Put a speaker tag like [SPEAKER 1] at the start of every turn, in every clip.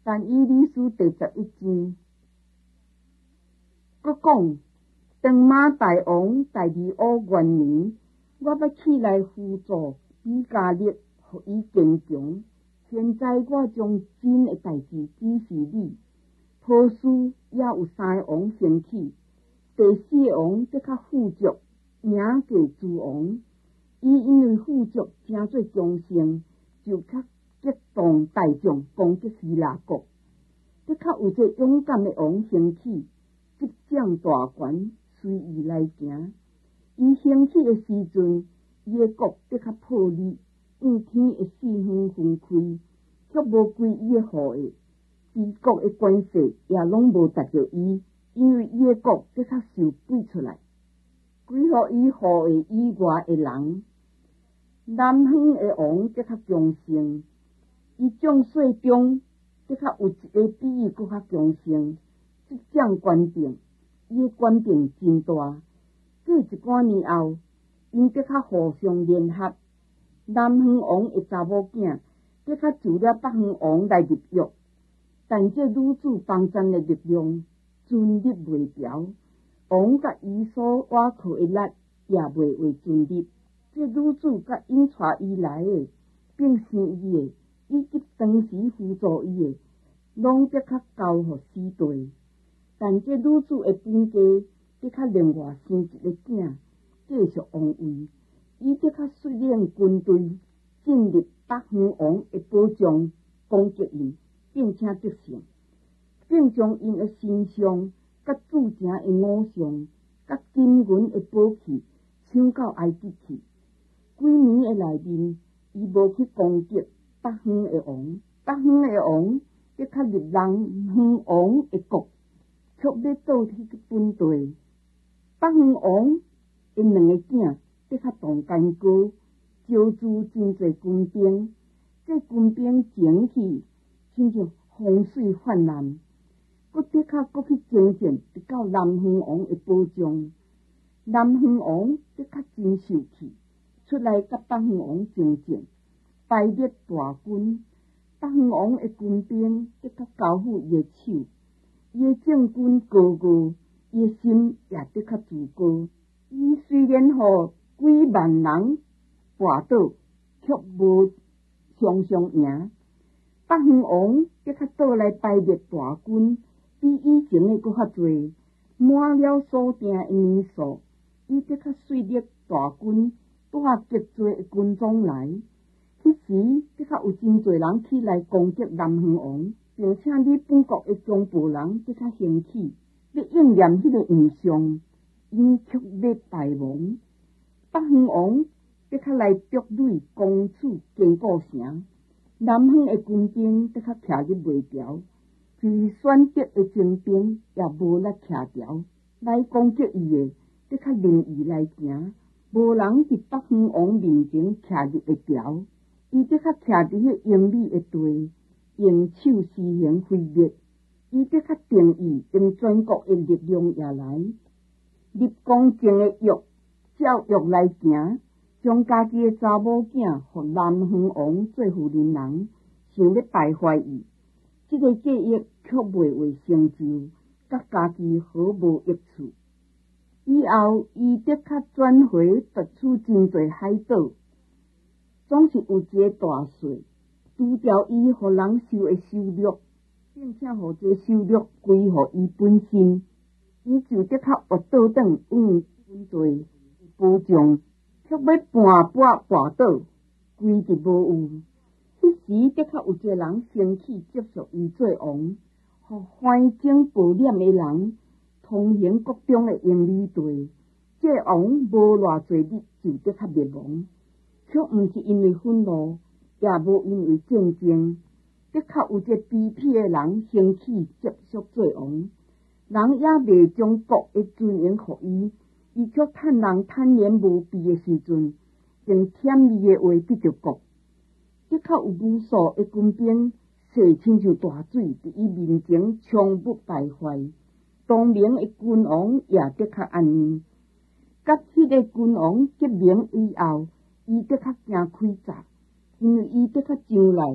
[SPEAKER 1] 但以理书第11章，佮讲，长马大王第25元年，我要起来辅助比加勒，互伊坚强。现在我将真的代志指示你。波斯也有3个王兴起，第4个王则较富足，名叫诸王。伊因为富足诚做强盛，就较激动大众攻击希腊国。则较有这勇敢的王兴起，执掌大权，随伊来行。伊兴起的时阵，伊的国则较破裂，天会四方分开，却无归伊的护卫。治国的关系也拢无达到伊，因为伊的国则较受归出来，归互伊护卫以外的人。南方的王则较强盛，伊将帅中则较有一个比伊搁较强盛，执掌权柄，伊的权柄真大。过一半年后，因则较互相联合。南方王的查某囝则较就了北方王来入约，但这女子帮赞的力量尊立袂牢，王甲伊所倚靠的力也袂为尊立。这女子甲因带伊来的，并生伊的，以及当时辅助伊的，拢则较交互死地。但这女子的本家则较另外生一个囝，继续王位。伊则较率领军队进入北方王的保障，攻击因，并且得胜，并将因的身上、甲铸成的偶像、甲金银的宝器抢到埃及去。几年的内面，伊无去攻击北方的王，北方的王则较入南方王的国，却要倒去本地。北方王的2个囝则较动干戈，招聚真侪军兵。这军兵前去，亲像洪水泛滥，搁去征战，直到南方王的保障。南方王则较真受气，出来甲北方王征战，败灭大军。北方王的军兵则较交付伊的手，伊的政军高傲，伊的心也得较自高。伊虽然互几万人跋倒，却无常常赢。北方王则较倒来败灭大军，比以前的搁较侪，满了所定的年数。伊则较率领大军，带极侪的军装来。迄时则较有真侪人起来攻击南方王，并且你本国的强暴人则较兴起，要应验迄个印象，因却要败亡。北方王则较来筑垒攻取坚固城，南方的军兵则较徛入袂牢，就是选择的精兵也无力徛牢，来攻击伊的则较任意来行，无人伫北方王面前徛入会牢。伊则较徛伫迄英美的地，用手施行毁灭。伊则较定义用全国的力量也来立公正的约，照约来行，将家己的查某囝互南方王做负人人，想要败坏伊。这个计划却袂为成就，甲家己毫无益处。以后，伊则较转回夺取真侪海岛，总是有一个大税，除掉伊互人收的收入，并且互这收入归互伊本身，伊就则较活倒转稳军队保障，却要半跋倒，规直无有。迄时则较有一个人生气接受伊做王，互欢情暴敛的人通行各种的营利地，这王无偌侪日就则较灭亡。却毋是因为愤怒，也无因为战争，则较有一个卑鄙的人兴起接续做王。人也未将国的尊严予伊，伊却趁人坦然无备的时阵，用舔伊的话得着国。则较有无数的军兵，势亲像大水，伫伊面前冲不败坏。当明的君王也得较安宁。甲迄个君王结名以后，伊得较惊开闸，因为伊得较上来，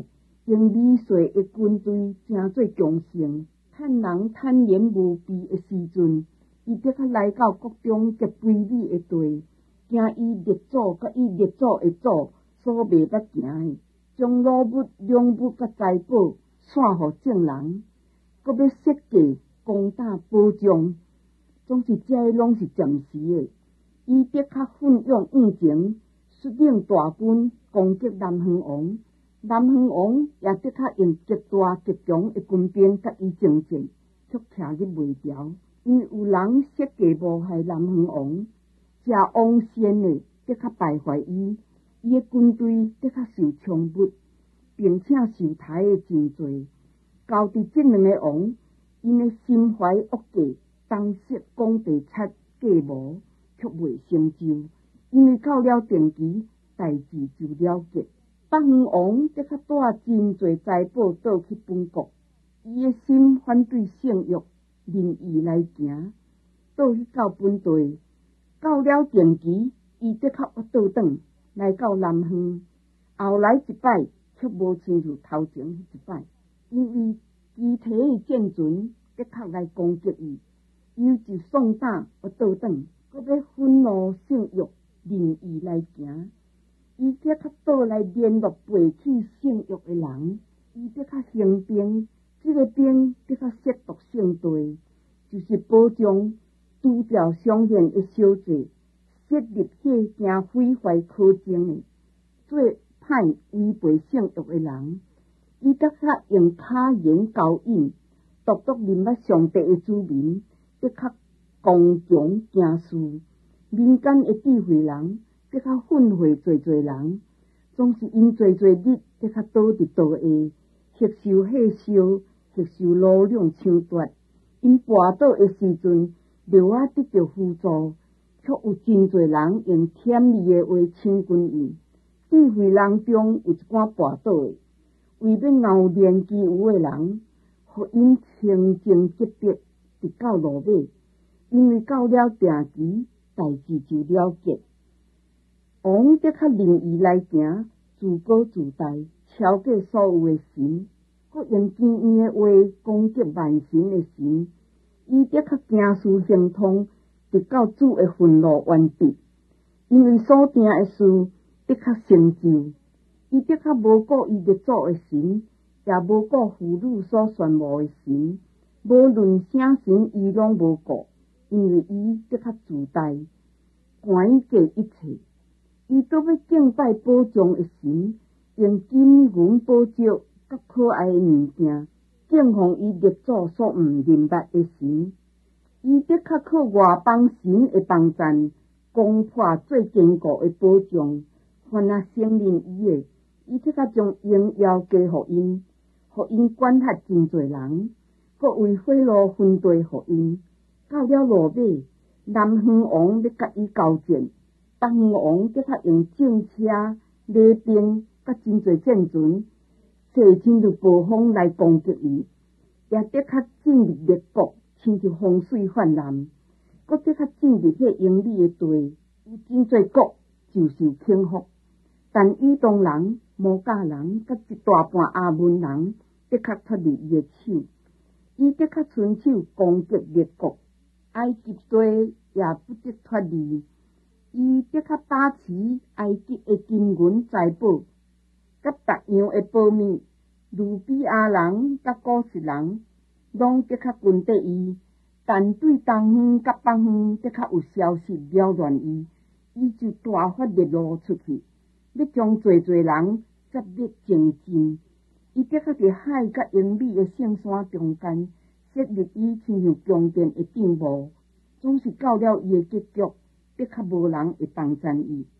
[SPEAKER 1] 用米岁的军队真做强盛，趁人坦然无备的时阵，伊得较来到国中极卑微的地，行伊列祖甲伊列祖的祖所袂捌行的，将老物、良物甲财宝散互众人，阁要设计攻打保障，总是这拢是暂时的。伊得较奋勇往前，率领大军攻击南方王。南方王也得较用极大极强的军兵甲伊征战，却徛入袂牢，因为有人设计谋害南方王。食王仙的得较败坏伊，伊的军队得较受枪揢，并且受杀的真多。交伫这两个王，因的心怀恶计，当时讲地贼计谋，却未成就，因为到了定期，代志就了结。北方王得较带真侪财宝倒去本国，伊的心反对性欲，任意来行，倒去到本地。到了定期，伊得较倒转来到南方，后来一摆却无亲像头前迄一摆，因为机体的战船得较来攻击伊，伊就丧胆倒转，搁要愤怒性欲，任意来行。伊得较倒来联络背弃性欲的人，伊得较行兵，这个兵得较亵渎圣地，就是保障拄着上现的小罪，设立迄件毁坏可证的，做歹违背性欲的人。伊得较用卡言交引，独认捌上帝的子民，得较刚强行事，民间的智慧人。得较愤悔侪人，总是因侪日得较倒伫倒下，吸收火烧，吸收路量抢夺。因跋倒的时阵，留啊得到辅助，却有真侪人用甜蜜的话请军伊。智慧人中有一寡跋倒的，为要熬练技有的人，互因清净洁白，直到落尾。因为到了定期，代志就了结。王得较任意来行，自高自大，超过所有的神，佮用坚硬的话攻击万神的神。伊得较行事行通，直到主的愤怒完毕。因为所定的事得较成就，伊得较无顾伊列祖的神，也无顾妇女所宣慕的神，无论啥神伊拢无顾，因为伊得较自大，管过一切。伊都要敬拜保障的神，用金银宝石甲可爱的物件敬奉伊列祖所毋认捌的神。伊得较靠外邦神的帮赞，攻破最坚固的保障。凡若承认伊的，伊得较将荣耀加互因，互因管辖真侪人，佮为贿赂分地互因。到了落尾，南方王要甲伊交战。北方王得较用战车、马兵甲真侪战船，射进入暴风来攻击伊，也得较进入列国，亲像洪水泛滥，搁得较进入迄英里的地，有真侪国就受倾覆。但伊东人、摩甲人甲一大半阿门人得较脱离伊的手，伊得较伸手攻击列国，埃及地也不得脱离。伊得较把持埃及的金银财宝，甲逐样的宝物，卢比亚人甲古实人，拢得较跟得伊。但对东方甲北方得较有消息扰乱伊，伊就大发烈怒出去，要将侪人杀灭净尽。伊得较伫海甲英美的圣山中间，设立伊亲像宫殿的顶部，总是到了伊的结局。得较无人会帮赞伊。